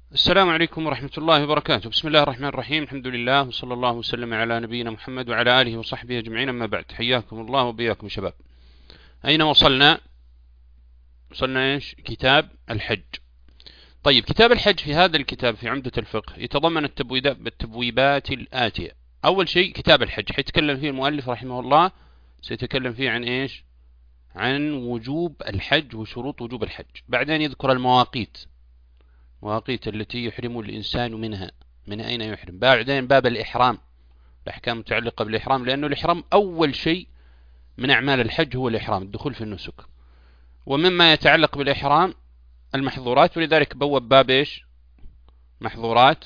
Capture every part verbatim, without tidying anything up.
السلام عليكم ورحمة الله وبركاته. بسم الله الرحمن الرحيم. الحمد لله وصلى الله وسلم على نبينا محمد وعلى آله وصحبه أجمعين، أما بعد. حياكم الله وبياكم شباب. أين وصلنا؟ وصلنا إيش؟ كتاب الحج. طيب، كتاب الحج في هذا الكتاب في عمدة الفقه يتضمن التبويبات الآتية. أول شيء كتاب الحج حيتكلم فيه المؤلف رحمه الله، سيتكلم فيه عن إيش؟ عن وجوب الحج وشروط وجوب الحج. بعدين يذكر المواقيت، مواقيت التي يحرم الإنسان منها، من أين يحرم. بعدين باب الإحرام، الأحكام المتعلقة بالإحرام، لأنه الإحرام أول شيء من أعمال الحج هو الإحرام، الدخول في النسك. ومما يتعلق بالإحرام المحظورات، ولذلك بوب باب إيش؟ محظورات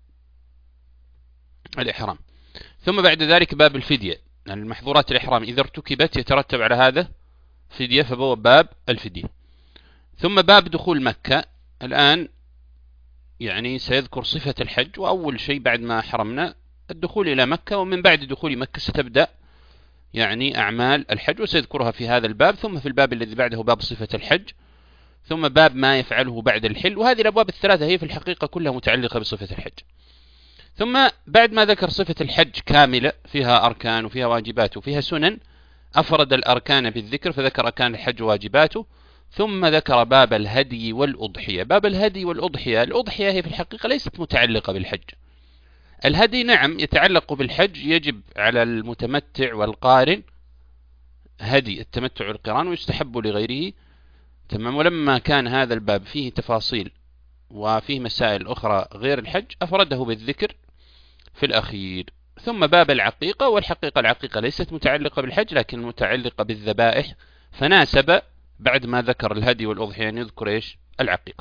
الإحرام. ثم بعد ذلك باب الفدية، يعني المحظورات الإحرام إذا ارتكبت يترتب على هذا فدية، فبوب باب الفدية. ثم باب دخول مكة. الآن يعني سيذكر صفة الحج، وأول شيء بعد ما حرمنا الدخول إلى مكة، ومن بعد دخول مكة ستبدأ يعني أعمال الحج، وسيذكرها في هذا الباب. ثم في الباب الذي بعده باب صفة الحج، ثم باب ما يفعله بعد الحل. وهذه الأبواب الثلاثة هي في الحقيقة كلها متعلقة بصفة الحج. ثم بعد ما ذكر صفة الحج كاملة، فيها أركان وفيها واجبات وفيها سنن، أفرد الأركان بالذكر فذكر أركان الحج وواجباته. ثم ذكر باب الهدي والأضحية. باب الهدي والأضحية، الأضحية هي في الحقيقة ليست متعلقة بالحج. الهدي نعم يتعلق بالحج، يجب على المتمتع والقارن هدي التمتع والقران، ويستحب لغيره. تمام. ولما كان هذا الباب فيه تفاصيل وفيه مسائل أخرى غير الحج، أفرده بالذكر في الأخير. ثم باب العقيقة، والحقيقة العقيقة ليست متعلقة بالحج لكن متعلقة بالذبائح، فناسب بعد ما ذكر الهدي والأضحية أن يذكر إيش؟ العقيقة.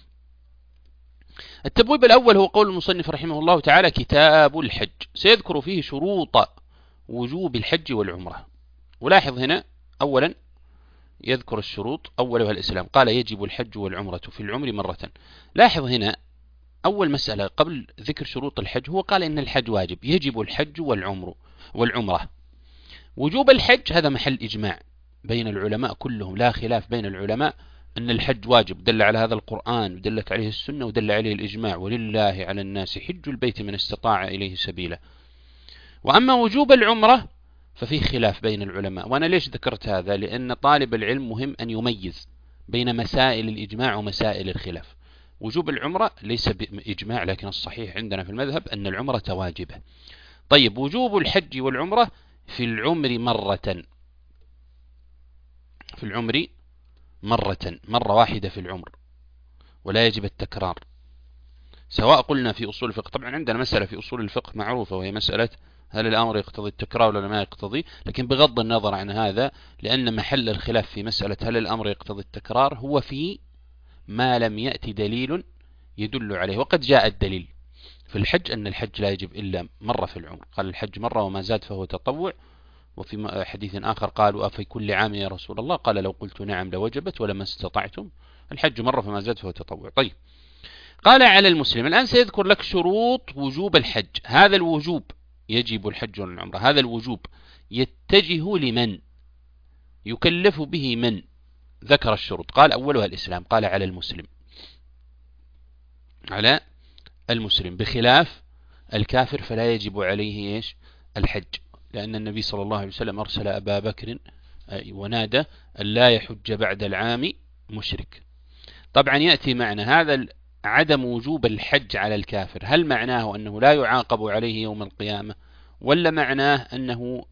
التبويب الأول هو قول المصنف رحمه الله تعالى: كتاب الحج. سيذكر فيه شروط وجوب الحج والعمرة. ولاحظ هنا أولا يذكر الشروط، أولها الإسلام، قال: يجب الحج والعمرة في العمر مرة. لاحظ هنا أول مسألة قبل ذكر شروط الحج، هو قال إن الحج واجب، يجب الحج والعمر والعمرة. وجوب الحج هذا محل إجماع بين العلماء كلهم، لا خلاف بين العلماء أن الحج واجب، دل على هذا القرآن ودلت عليه السنة ودل عليه الإجماع: ولله على الناس حج البيت من استطاع إليه سبيلا. وأما وجوب العمرة ففيه خلاف بين العلماء. وأنا ليش ذكرت هذا؟ لأن طالب العلم مهم أن يميز بين مسائل الإجماع ومسائل الخلاف. وجوب العمرة ليس بإجماع، لكن الصحيح عندنا في المذهب أن العمرة واجبة. طيب، وجوب الحج والعمرة في العمر مرة، في العمر مرة، مرة واحدة في العمر، ولا يجب التكرار. سواء قلنا في أصول الفقه، طبعا عندنا مسألة في أصول الفقه معروفة، وهي مسألة هل الأمر يقتضي التكرار ولا ما يقتضي. لكن بغض النظر عن هذا، لأن محل الخلاف في مسألة هل الأمر يقتضي التكرار هو في ما لم يأتي دليل يدل عليه. وقد جاء الدليل في الحج أن الحج لا يجب إلا مرة في العمر، قال: الحج مرة وما زاد فهو تطوع. وفي حديث آخر قالوا: أفي كل عام يا رسول الله؟ قال: لو قلت نعم لوجبت ولما استطعتم. الحج مرة فما زاد فهو تطوع. طيب، قال: على المسلم. الآن سيذكر لك شروط وجوب الحج. هذا الوجوب، يجب الحج والعمرة، هذا الوجوب يتجه لمن؟ يكلف به من؟ ذكر الشروط، قال: أولها الإسلام، قال: على المسلم، على المسلم، بخلاف الكافر فلا يجب عليه إيش؟ الحج، لأن النبي صلى الله عليه وسلم أرسل أبا بكر ونادى أن لا يحج بعد العام مشرك. طبعا يأتي معنى هذا عدم وجوب الحج على الكافر، هل معناه أنه لا يعاقب عليه يوم القيامة، ولا معناه أنه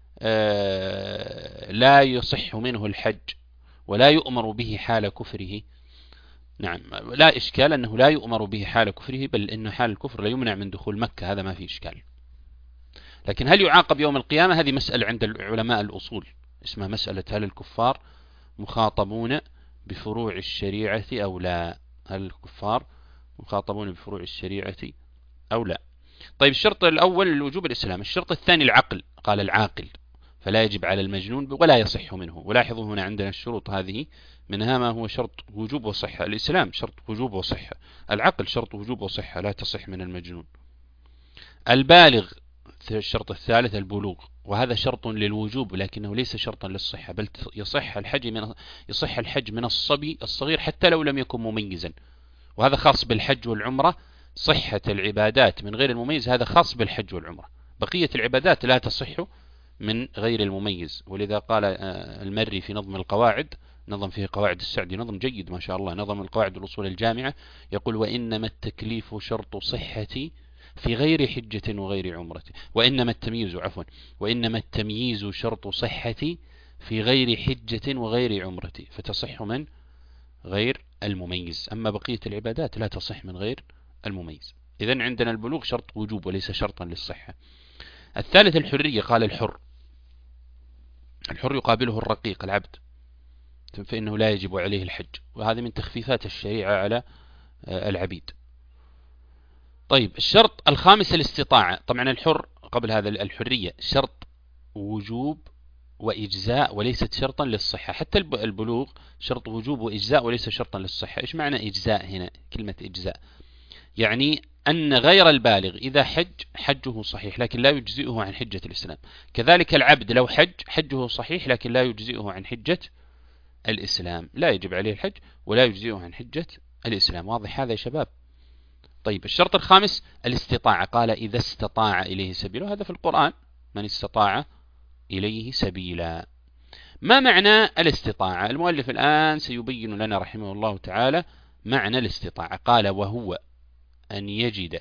لا يصح منه الحج ولا يؤمر به حال كفره؟ نعم، لا إشكال أنه لا يؤمر به حال كفره، بل إن حال الكفر لا يمنع من دخول مكة، هذا ما في إشكال. لكن هل يعاقب يوم القيامة؟ هذه مسألة عند علماء الأصول، اسمها مسألة هل الكفار مخاطبون بفروع الشريعة أو لا؟ هل الكفار مخاطبون بفروع الشريعة أو لا؟ طيب، الشرط الأول وجوب الإسلام. الشرط الثاني العقل، قال: العاقل، فلا يجب على المجنون ولا يصح منه. ولاحظوا هنا عندنا الشروط هذه، منها ما هو شرط وجوب وصحة. الإسلام شرط وجوب وصحة، العقل شرط وجوب وصحة، لا تصح من المجنون. البالغ الشرط الثالث البلوغ، وهذا شرط للوجوب لكنه ليس شرطا للصحة، بل يصح الحج من يصح الحج من الصبي الصغير حتى لو لم يكن مميزا، وهذا خاص بالحج والعمرة. صحة العبادات من غير المميز هذا خاص بالحج والعمرة، بقية العبادات لا تصح من غير المميز. ولذا قال المري في نظم القواعد، نظم فيه قواعد السعدي، نظم جيد ما شاء الله، نظم القواعد الأصول الجامعة، يقول: وإنما التكليف شرط صحة في غير حجة وغير عمرة. وإنما التمييز عفوا وإنما التمييز شرط صحة في غير حجة وغير عمرة، فتصح من غير المميز. أما بقية العبادات لا تصح من غير المميز. إذن عندنا البلوغ شرط وجوب وليس شرطا للصحة. الثالث الحرية. قال: الحر الحر يقابله الرقيق العبد، فإنه لا يجب عليه الحج، وهذا من تخفيفات الشريعة على العبيد. طيب، الشرط الخامس الاستطاعة. طبعا الحر قبل هذا الحرية شرط وجوب وإجزاء وليست شرطا للصحة. حتى البلوغ شرط وجوب وإجزاء وليس شرطا للصحة. إيش معنى إجزاء هنا؟ كلمة إجزاء يعني أن غير البالغ إذا حج حجه صحيح لكن لا يجزئه عن حجة الإسلام. كذلك العبد لو حج حجه صحيح لكن لا يجزئه عن حجة الإسلام، لا يجب عليه الحج ولا يجزئه عن حجة الإسلام. واضح هذا يا شباب؟ طيب، الشرط الخامس الاستطاعة. قال: إذا استطاع إليه سبيلا. هذا في القرآن: من استطاع إليه سبيلا. ما معنى الاستطاعة؟ المؤلف الآن سيبين لنا رحمه الله تعالى معنى الاستطاعة. قال: وهو أن يجد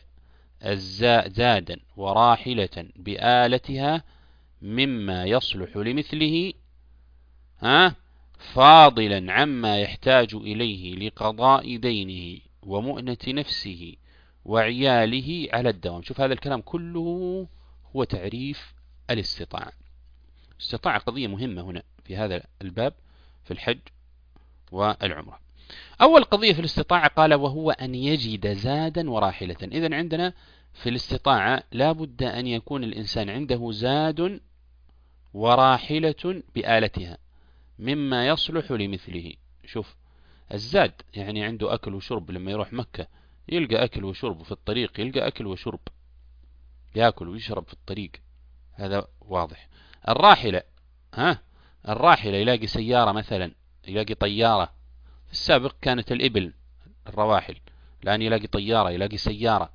زادا وراحلة بآلتها مما يصلح لمثله ها فاضلا عما يحتاج إليه لقضاء دينه ومؤنة نفسه وعياله على الدوام. شوف هذا الكلام كله هو تعريف الاستطاعة. الاستطاعة قضية مهمة هنا في هذا الباب في الحج والعمرة. أول قضية في الاستطاعة قال: وهو أن يجد زادا وراحلة. إذن عندنا في الاستطاعة لا بد أن يكون الإنسان عنده زاد وراحلة بآلتها مما يصلح لمثله. شوف، الزاد يعني عنده أكل وشرب، لما يروح مكة يلقى أكل وشرب في الطريق، يلقى أكل وشرب، يأكل ويشرب في الطريق، هذا واضح. الراحلة ها الراحلة يلاقي سيارة مثلا، يلاقي طيارة. في السابق كانت الإبل الرواحل، الآن يلاقي طيارة، يلاقي سيارة.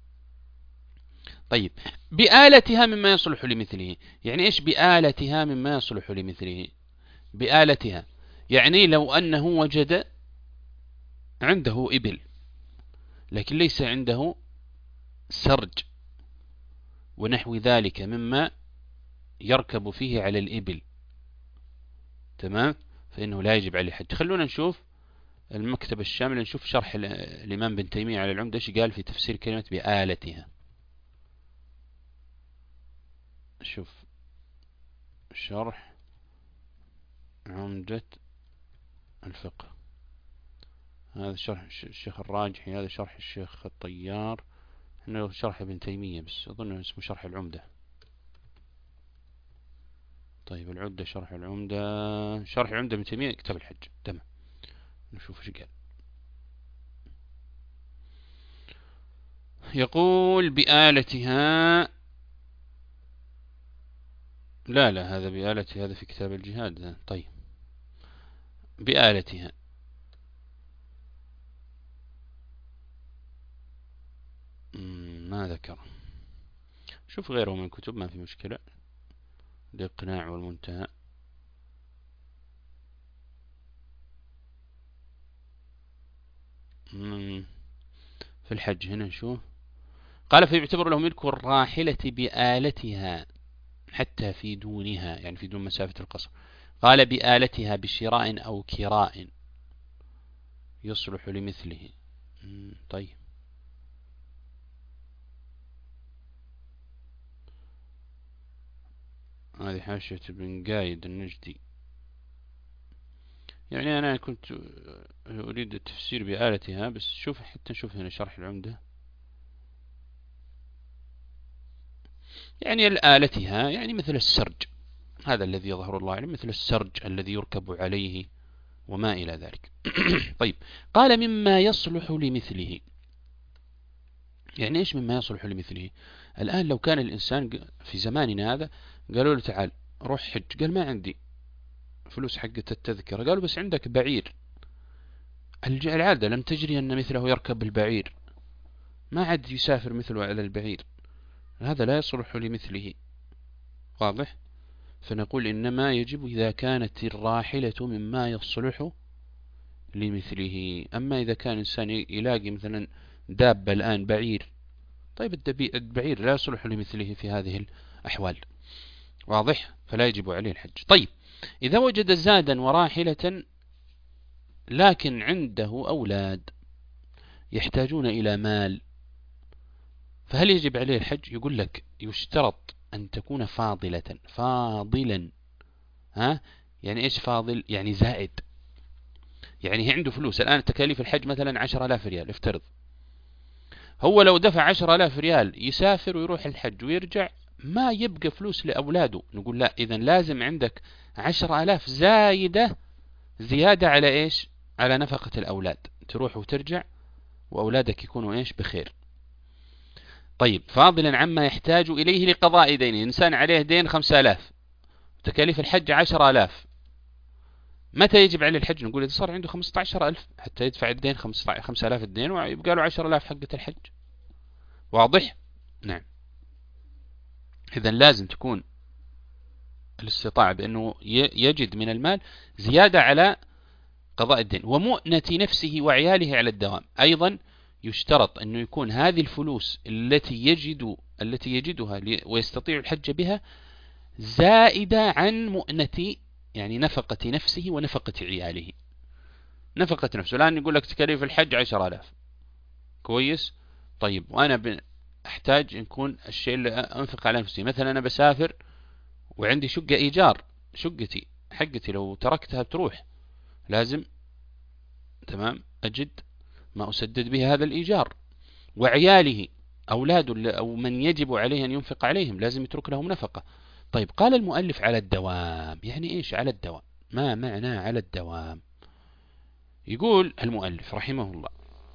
طيب، بآلتها مما يصلح لمثله. يعني إيش بآلتها مما يصلح لمثله؟ بآلتها يعني لو أنه وجد عنده إبل لكن ليس عنده سرج ونحو ذلك مما يركب فيه على الإبل، تمام، فإنه لا يجب عليه الحج. خلونا نشوف المكتبة الشاملة، نشوف شرح الإمام بن تيمية على العمدة ايش قال في تفسير كلمة بآلتها. شوف شرح عمدة الفقه، هذا شرح الشيخ الراجحي، هذا شرح الشيخ الطيار، هنا شرح ابن تيمية بس أظن اسمه شرح العمدة. طيب، العمدة شرح العمدة، شرح العمدة ابن تيمية كتاب الحج، تمام. نشوف ايش قال. يقول بآلتها، لا لا هذا بآلتها هذا في كتاب الجهاد. طيب، بآلتها ما ذكر. شوف غيره من الكتب ما في مشكلة. الإقناع والمنتهى، في الحج هنا نشوف. قال: فيعتبر له ملك الراحلة بآلتها حتى في دونها، يعني في دون مسافة القصر. قال: بآلتها بشراء أو كراء يصلح لمثله. طيب، هذه حاشية ابن قايد النجدي. يعني أنا كنت أريد التفسير بآلتها، بس شوف حتى نشوف هنا شرح العمدة. يعني الآلتها يعني مثل السرج، هذا الذي يظهر الله عليه، مثل السرج الذي يركب عليه وما إلى ذلك. طيب، قال: مما يصلح لمثله. يعني إيش مما يصلح لمثله؟ الآن لو كان الإنسان في زماننا هذا قالوا له: تعال روح حج، قال: ما عندي فلوس حقة التذكرة. قالوا: بس عندك بعير العادة لم تجري أن مثله يركب البعير، ما عاد يسافر مثله على البعير، هذا لا يصلح لمثله. واضح؟ فنقول إنما يجب إذا كانت الراحلة مما يصلح لمثله. أما إذا كان إنسان يلاقي مثلا دابة الآن بعير، طيب البعير لا يصلح لمثله في هذه الأحوال. واضح؟ فلا يجب عليه الحج. طيب إذا وجد زادا وراحلة لكن عنده أولاد يحتاجون إلى مال، فهل يجب عليه الحج؟ يقول لك يشترط أن تكون فاضلة. فاضلا، ها يعني إيش فاضل؟ يعني زائد. يعني هي عنده فلوس الآن، تكاليف الحج مثلا عشر آلاف ريال افترض، هو لو دفع عشر آلاف ريال يسافر ويروح الحج ويرجع ما يبقى فلوس لأولاده. نقول لا، إذن لازم عندك عشر آلاف زايدة، زيادة على إيش؟ على نفقة الأولاد، تروح وترجع وأولادك يكونوا إيش؟ بخير. طيب فاضلا عما يحتاج إليه لقضاء دينه، إنسان عليه دين خمسة آلاف، تكاليف الحج عشر آلاف، متى يجب عليه الحج؟ نقول إذا صار عنده خمسة عشر ألف حتى يدفع الدين، خمسة آلاف الدين ويبقى له عشر آلاف حقة الحج. واضح؟ نعم. إذن لازم تكون الاستطاعة بأنه يجد من المال زيادة على قضاء الدين. ومؤنة نفسه وعياله على الدوام، أيضا يشترط أنه يكون هذه الفلوس التي يجد التي يجدها ويستطيع الحج بها زائدة عن مؤنة، يعني نفقة نفسه ونفقة عياله. نفقة نفسه الآن يقول لك تكاليف الحج عشر آلاف، كويس. طيب وأنا أحتاج أن يكون الشيء اللي أنفق على نفسي، مثلا أنا بسافر وعندي شقة إيجار، شقتي حقتي لو تركتها بتروح، لازم تمام أجد ما أسدد به هذا الإيجار. وعياله أولاده أو من يجب عليه أن ينفق عليهم لازم يترك لهم نفقة. طيب قال المؤلف على الدوام، يعني إيش على الدوام؟ ما معنى على الدوام؟ يقول المؤلف رحمه الله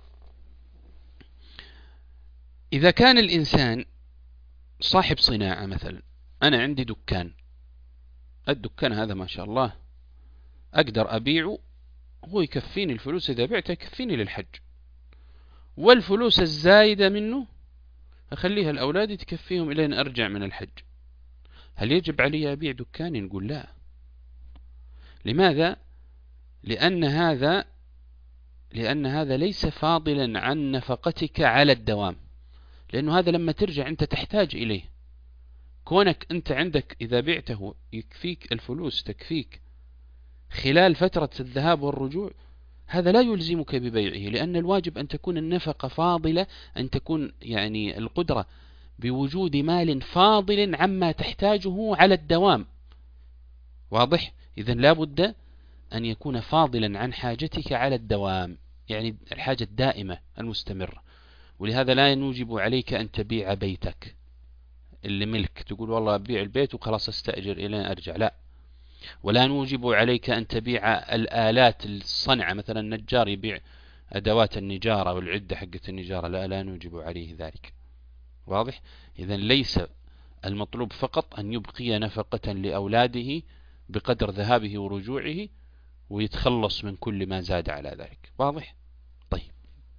إذا كان الإنسان صاحب صناعة، مثلا أنا عندي دكان، الدكان هذا ما شاء الله أقدر أبيعه، هو يكفيني الفلوس إذا بعته يكفيني للحج، والفلوس الزايدة منه أخليها الأولاد تكفيهم إلى أن أرجع من الحج. هل يجب علي أبيع دكاني؟ نقول لا. لماذا؟ لأن هذا لأن هذا ليس فاضلا عن نفقتك على الدوام، لأنه هذا لما ترجع أنت تحتاج إليه. كونك أنت عندك إذا بعته يكفيك الفلوس، تكفيك خلال فترة الذهاب والرجوع، هذا لا يلزمك ببيعه، لأن الواجب أن تكون النفقة فاضلة، أن تكون يعني القدرة بوجود مال فاضل عما تحتاجه على الدوام. واضح؟ إذن لا بد أن يكون فاضلا عن حاجتك على الدوام، يعني الحاجة الدائمة المستمرة. ولهذا لا يوجب عليك أن تبيع بيتك اللي ملك، تقول والله أبيع البيت وخلاص أستأجر إلى أن أرجع، لا. ولا نوجب عليك أن تبيع الآلات الصنعة، مثلا النجار يبيع أدوات النجارة والعدة حقة النجارة، لا لا نوجب عليه ذلك. واضح؟ إذن ليس المطلوب فقط أن يبقي نفقة لأولاده بقدر ذهابه ورجوعه ويتخلص من كل ما زاد على ذلك. واضح؟ طيب.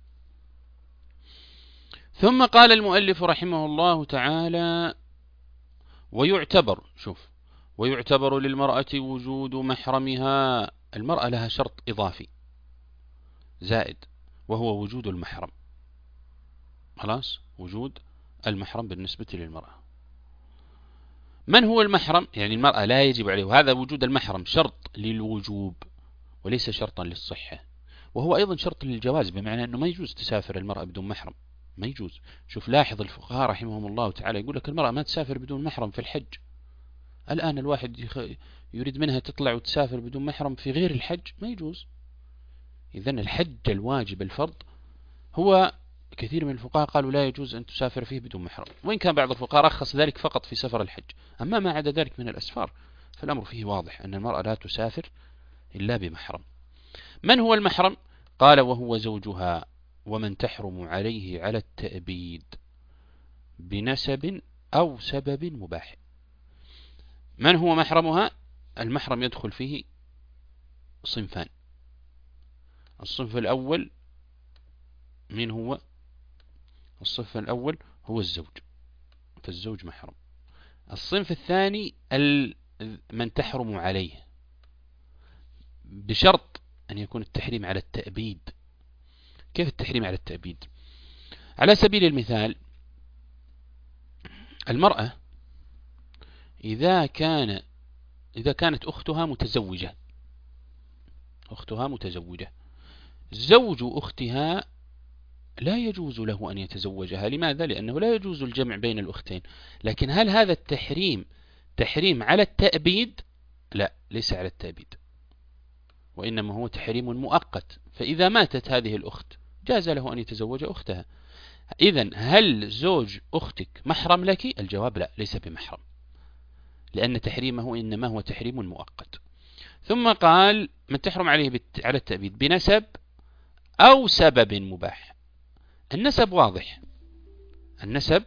ثم قال المؤلف رحمه الله تعالى ويعتبر، شوف، ويعتبر للمرأة وجود محرمها. المرأة لها شرط إضافي زائد، وهو وجود المحرم. خلاص، وجود المحرم بالنسبة للمرأة. من هو المحرم؟ يعني المرأة لا يجب عليه، وهذا وجود المحرم شرط للوجوب وليس شرطا للصحة، وهو أيضا شرط للجواز، بمعنى أنه ما يجوز تسافر المرأة بدون محرم، ما يجوز. شوف لاحظ الفقهاء رحمهم الله تعالى يقول لك المرأة ما تسافر بدون محرم في الحج. الآن الواحد يريد منها تطلع وتسافر بدون محرم في غير الحج، ما يجوز. إذن الحج الواجب الفرض هو كثير من الفقهاء قالوا لا يجوز أن تسافر فيه بدون محرم، وإن كان بعض الفقهاء رخص ذلك فقط في سفر الحج. أما ما عدا ذلك من الأسفار فالأمر فيه واضح أن المرأة لا تسافر إلا بمحرم. من هو المحرم؟ قال وهو زوجها ومن تحرم عليه على التأبيد بنسب أو سبب مباح. من هو محرمها؟ المحرم يدخل فيه صنفان: الصنف الأول من هو؟ الصنف الأول هو الزوج، فالزوج محرم. الصنف الثاني من تحرم عليه، بشرط أن يكون التحريم على التأبيد. كيف التحريم على التأبيد؟ على سبيل المثال، المرأة إذا كان إذا كانت أختها متزوجة، أختها متزوجة، زوج أختها لا يجوز له أن يتزوجها. لماذا؟ لأنه لا يجوز الجمع بين الأختين. لكن هل هذا التحريم تحريم على التأبيد؟ لا، ليس على التأبيد، وإنما هو تحريم مؤقت. فإذا ماتت هذه الأخت جاز له أن يتزوج أختها. إذن هل زوج أختك محرم لك؟ الجواب لا، ليس بمحرم، لأن تحريمه إنما هو تحريم مؤقت. ثم قال من تحرم عليه على التأبيد بنسب أو سبب مباح. النسب واضح، النسب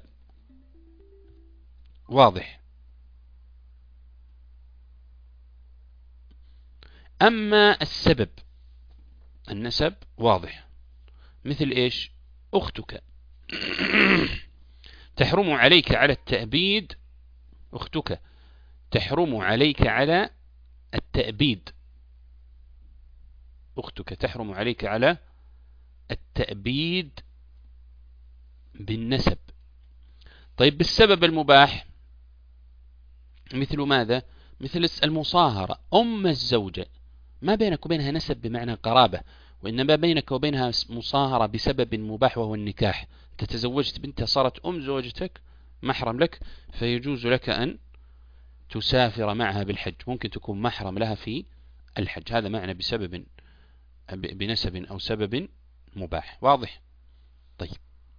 واضح. أما السبب، النسب واضح. مثل إيش؟ أختك تحرم عليك على التأبيد، أختك تحرم عليك على التأبيد، أختك تحرم عليك على التأبيد بالنسب. طيب بالسبب المباح مثل ماذا؟ مثل المصاهرة. أم الزوجة ما بينك وبينها نسب بمعنى قرابة، وإنما بينك وبينها مصاهرة بسبب مباح وهو النكاح. تتزوجت بنتها صارت أم زوجتك، محرم لك، فيجوز لك أن تسافر معها بالحج، ممكن تكون محرم لها في الحج. هذا معنى بسبب بنسب أو سبب مباح. واضح؟ طيب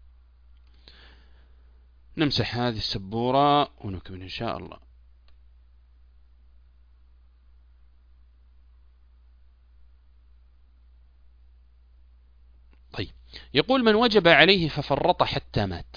نمسح هذه السبورة ونكمل إن شاء الله. طيب يقول من وجب عليه ففرط حتى مات.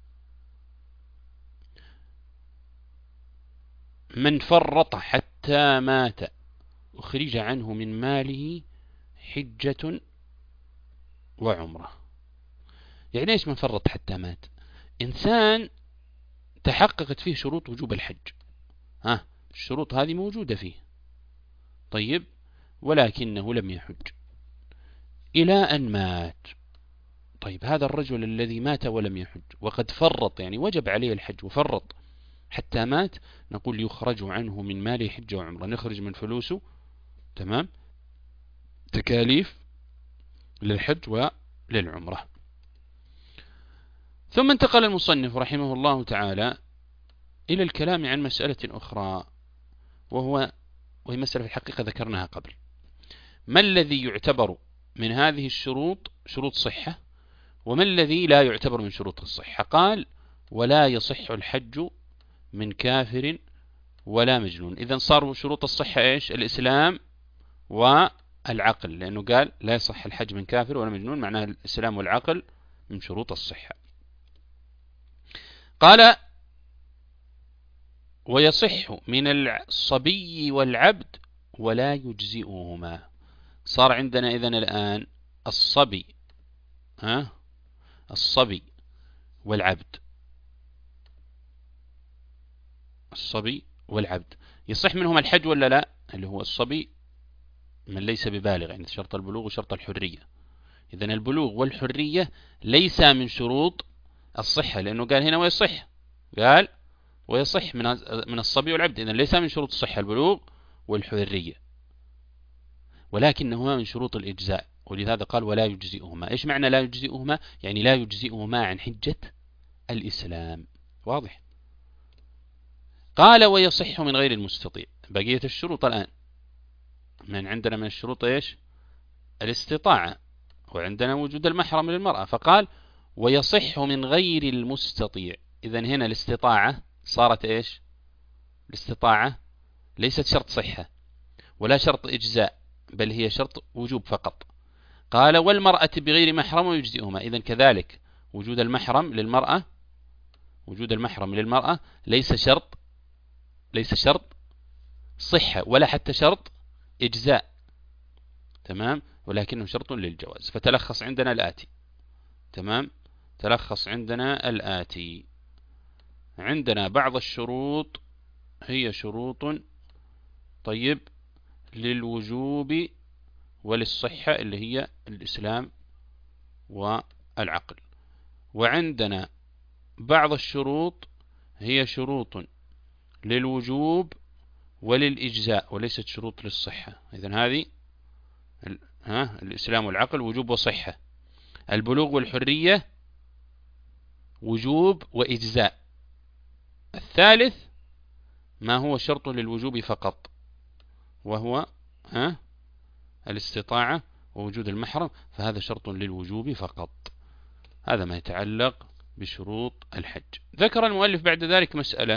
من فرط حتى مات أخرج عنه من ماله حجة وعمرة. يعني إيش من فرط حتى مات؟ إنسان تحققت فيه شروط وجوب الحج، ها الشروط هذه موجودة فيه، طيب ولكنه لم يحج إلى أن مات. طيب هذا الرجل الذي مات ولم يحج وقد فرط، يعني وجب عليه الحج وفرط حتى مات، نقول يخرج عنه من ماله حجة وعمرة، نخرج من فلوسه تمام تكاليف للحج وللعمرة. ثم انتقل المصنف رحمه الله تعالى إلى الكلام عن مسألة أخرى، وهو وهي مسألة في الحقيقة ذكرناها قبل. ما الذي يعتبر من هذه الشروط شروط صحة، وما الذي لا يعتبر من شروط الصحة؟ قال ولا يصح الحج من كافر ولا مجنون. إذن صاروا شروط الصحة إيش؟ الإسلام والعقل، لأنه قال لا يصح الحج من كافر ولا مجنون، معناه الإسلام والعقل من شروط الصحة. قال ويصح من الصبي والعبد ولا يجزئهما. صار عندنا إذن الآن الصبي، ها الصبي والعبد، الصبي والعبد يصح منهم الحج ولا لا؟ اللي هو الصبي من ليس ببالغ، يعني شرط البلوغ وشرط الحرية. إذن البلوغ والحرية ليس من شروط الصحة، لأنه قال هنا ويصح، قال ويصح من من الصبي والعبد، إذن ليس من شروط الصحة البلوغ والحرية، ولكنهما من شروط الإجزاء، ولهذا قال ولا يجزئهما. إيش معنى لا يجزئهما؟ يعني لا يجزئهما عن حجة الإسلام. واضح؟ قال ويصح من غير المستطيع. بقية الشروط الآن من عندنا من الشروط إيش؟ الاستطاعة، وعندنا وجود المحرم للمرأة، فقال ويصح من غير المستطيع. إذن هنا الاستطاعة صارت إيش؟ الاستطاعة ليست شرط صحة ولا شرط إجزاء، بل هي شرط وجوب فقط. قال والمرأة بغير محرم يجزئهما. إذن كذلك وجود المحرم للمرأة، وجود المحرم للمرأة ليس شرط، ليس شرط صحة ولا حتى شرط إجزاء، تمام؟ ولكنه شرط للجواز. فتلخص عندنا الآتي. تمام. تلخص عندنا الآتي. عندنا بعض الشروط هي شروط طيب للوجوب وللصحة اللي هي الإسلام والعقل، وعندنا بعض الشروط هي شروط للوجوب وللإجزاء وليست شروط للصحة. إذن هذه ها الإسلام والعقل وجوب وصحة. البلوغ والحرية وجوب وإجزاء. الثالث ما هو شرط للوجوب فقط، وهو ها الاستطاعة ووجود المحرم، فهذا شرط للوجوب فقط. هذا ما يتعلق بشروط الحج. ذكر المؤلف بعد ذلك مسألة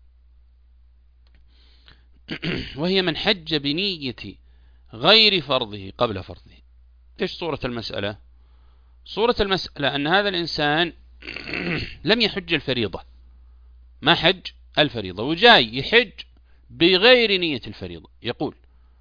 وهي من حج بنية غير فرضه قبل فرضه. ايش صورة المسألة؟ صورة المسألة أن هذا الإنسان لم يحج الفريضة، ما حج الفريضة، وجاي يحج بغير نية الفريضة. يقول: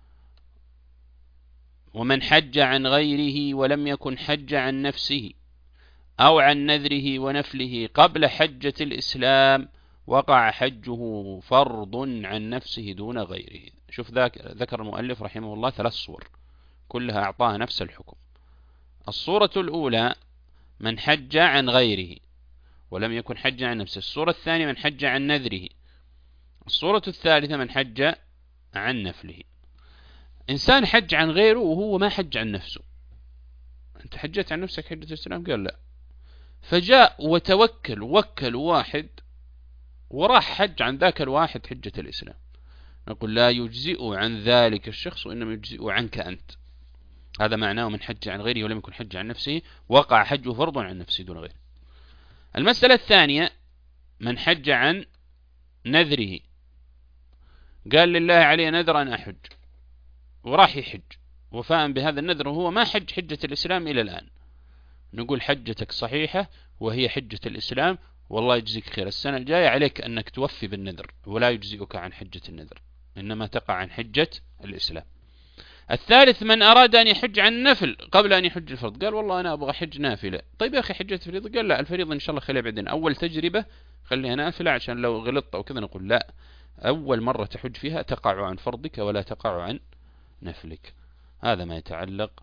ومن حج عن غيره ولم يكن حج عن نفسه أو عن نذره ونفله قبل حجة الإسلام وقع حجه فرض عن نفسه دون غيره. شوف ذاك ذكر المؤلف رحمه الله ثلاث صور كلها أعطاها نفس الحكم. الصورة الأولى من حج عن غيره ولم يكن حج عن نفسه. الصورة الثانية من حج عن نذره. الصورة الثالثة من حج عن نفله. إنسان حج عن غيره وهو ما حج عن نفسه. أنت حجت عن نفسك حجة الإسلام؟ قال لا. فجاء وتوكل وكل واحد وراح حج عن ذاك الواحد حجة الإسلام. نقول لا يجزئ عن ذلك الشخص وإنما يجزئ عنك أنت. هذا معناه من حج عن غيره ولم يكن حج عن نفسه وقع حجه فرض عن نفسه دون غيره. المسألة الثانية من حج عن نذره، قال لله علي نذر أن أحج وراح يحج وفاء بهذا النذر وهو ما حج حجة الإسلام إلى الآن. نقول حجتك صحيحة وهي حجة الإسلام، والله يجزيك خير. السنة الجاية عليك أنك توفي بالنذر ولا يجزئك عن حجة النذر، إنما تقع عن حجة الإسلام. الثالث من أراد أن يحج عن نفل قبل أن يحج الفرض، قال والله أنا أبغى حج نافلة. طيب يا أخي حجة الفريضة؟ قال لا، الفريضة إن شاء الله خليها بعدين، أول تجربة خليها نافلة عشان لو غلطت أو كذا. نقول لا، أول مرة تحج فيها تقع عن فرضك ولا تقع عن نفلك. هذا ما يتعلق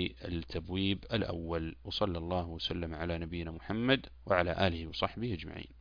بالتبويب الأول. وصلى الله وسلم على نبينا محمد وعلى آله وصحبه أجمعين.